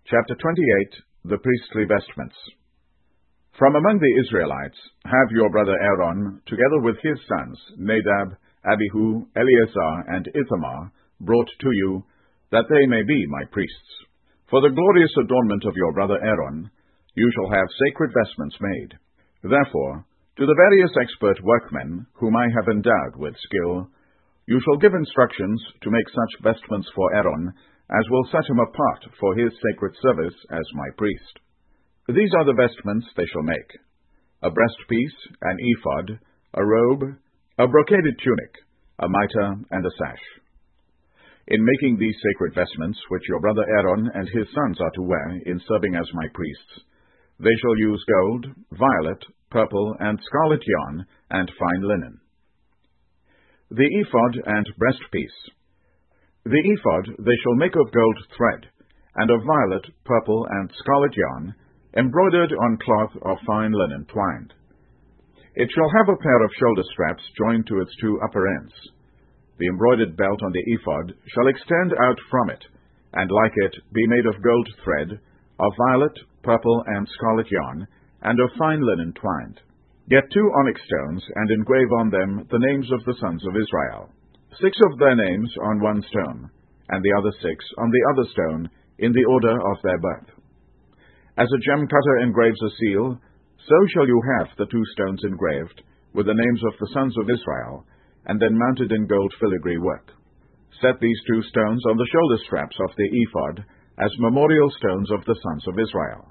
Chapter 28. The Priestly Vestments. From among the Israelites have your brother Aaron, together with his sons, Nadab, Abihu, Eleazar, and Ithamar, brought to you, that they may be my priests. For the glorious adornment of your brother Aaron, you shall have sacred vestments made. Therefore, to the various expert workmen, whom I have endowed with skill, you shall give instructions to make such vestments for Aaron, as will set him apart for his sacred service as my priest. These are the vestments they shall make: a breastpiece, an ephod, a robe, a brocaded tunic, a mitre, and a sash. In making these sacred vestments, which your brother Aaron and his sons are to wear in serving as my priests, they shall use gold, violet, purple, and scarlet yarn, and fine linen. The ephod and breastpiece. The ephod they shall make of gold thread, and of violet, purple, and scarlet yarn, embroidered on cloth of fine linen twined. It shall have a pair of shoulder straps joined to its two upper ends. The embroidered belt on the ephod shall extend out from it, and like it be made of gold thread, of violet, purple, and scarlet yarn, and of fine linen twined. Get 2 onyx stones, and engrave on them the names of the sons of Israel, 6 of their names on one stone, and the other 6 on the other stone, in the order of their birth. As a gem cutter engraves a seal, so shall you have the 2 stones engraved, with the names of the sons of Israel, and then mounted in gold filigree work. Set these 2 stones on the shoulder straps of the ephod, as memorial stones of the sons of Israel.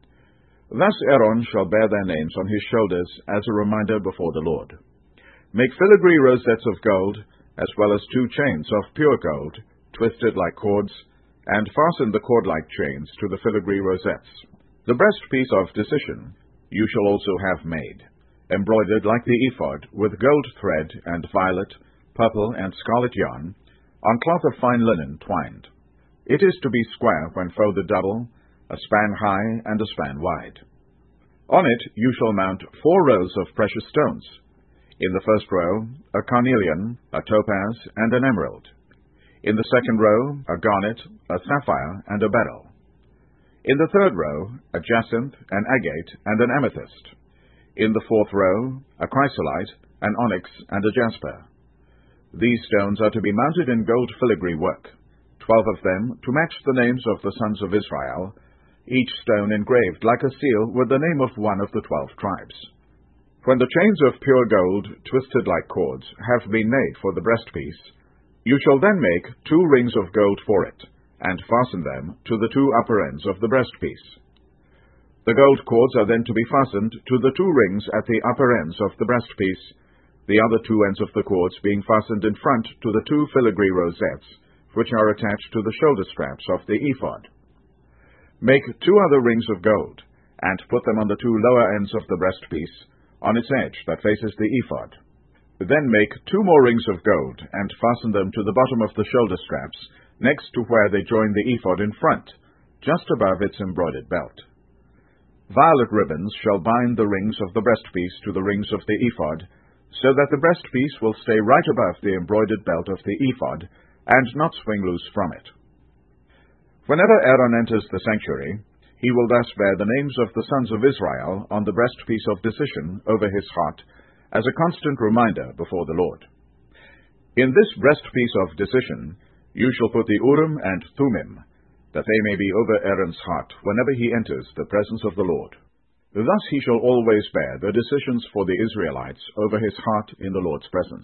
Thus Aaron shall bear their names on his shoulders as a reminder before the Lord. Make filigree rosettes of gold, as well as 2 chains of pure gold, twisted like cords, and fasten the cord-like chains to the filigree rosettes. The breastpiece of decision you shall also have made, embroidered like the ephod, with gold thread and violet, purple, and scarlet yarn, on cloth of fine linen twined. It is to be square when folded double, a span high and a span wide. On it you shall mount 4 rows of precious stones. In the first row, a carnelian, a topaz, and an emerald. In the second row, a garnet, a sapphire, and a beryl. In the third row, a jacinth, an agate, and an amethyst. In the fourth row, a chrysolite, an onyx, and a jasper. These stones are to be mounted in gold filigree work, 12 of them to match the names of the sons of Israel, each stone engraved like a seal with the name of one of the 12 tribes. When the chains of pure gold, twisted like cords, have been made for the breastpiece, you shall then make 2 rings of gold for it, and fasten them to the 2 upper ends of the breastpiece. The gold cords are then to be fastened to the 2 rings at the upper ends of the breastpiece, the other 2 ends of the cords being fastened in front to the 2 filigree rosettes, which are attached to the shoulder straps of the ephod. Make 2 other rings of gold, and put them on the 2 lower ends of the breastpiece, on its edge that faces the ephod. Then make 2 more rings of gold, and fasten them to the bottom of the shoulder straps, next to where they join the ephod in front, just above its embroidered belt. Violet ribbons shall bind the rings of the breastpiece to the rings of the ephod, so that the breastpiece will stay right above the embroidered belt of the ephod, and not swing loose from it. Whenever Aaron enters the sanctuary, he will thus bear the names of the sons of Israel on the breastpiece of decision over his heart, as a constant reminder before the Lord. In this breastpiece of decision you shall put the Urim and Thummim, that they may be over Aaron's heart whenever he enters the presence of the Lord. Thus he shall always bear the decisions for the Israelites over his heart in the Lord's presence.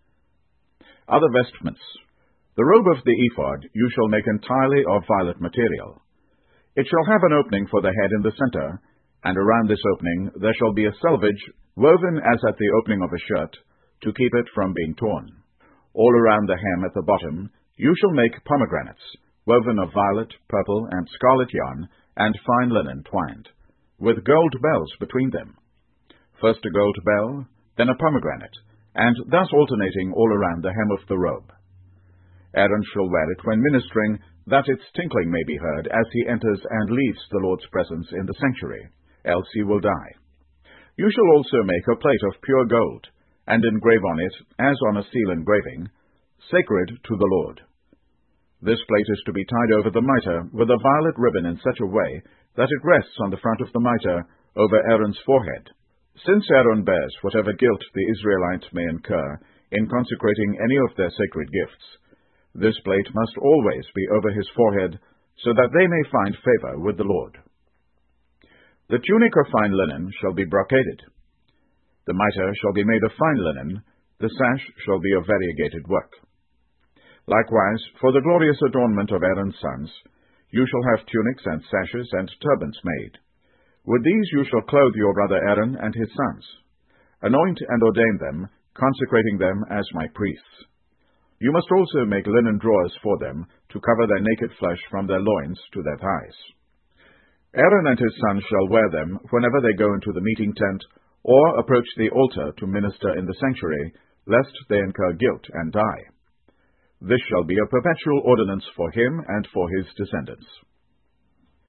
Other vestments. The robe of the ephod you shall make entirely of violet material. It shall have an opening for the head in the center, and around this opening there shall be a selvage, woven as at the opening of a shirt, to keep it from being torn. All around the hem at the bottom you shall make pomegranates, woven of violet, purple, and scarlet yarn, and fine linen twined, with gold bells between them. First a gold bell, then a pomegranate, and thus alternating all around the hem of the robe. Aaron shall wear it when ministering, that its tinkling may be heard as he enters and leaves the Lord's presence in the sanctuary, else he will die. You shall also make a plate of pure gold, and engrave on it, as on a seal engraving, Sacred to the Lord. This plate is to be tied over the mitre with a violet ribbon in such a way that it rests on the front of the mitre over Aaron's forehead. Since Aaron bears whatever guilt the Israelites may incur in consecrating any of their sacred gifts, this plate must always be over his forehead, so that they may find favor with the Lord. The tunic of fine linen shall be brocaded. The mitre shall be made of fine linen, the sash shall be of variegated work. Likewise, for the glorious adornment of Aaron's sons, you shall have tunics and sashes and turbans made. With these you shall clothe your brother Aaron and his sons. Anoint and ordain them, consecrating them as my priests. You must also make linen drawers for them, to cover their naked flesh from their loins to their thighs. Aaron and his sons shall wear them whenever they go into the meeting tent, or approach the altar to minister in the sanctuary, lest they incur guilt and die. This shall be a perpetual ordinance for him and for his descendants.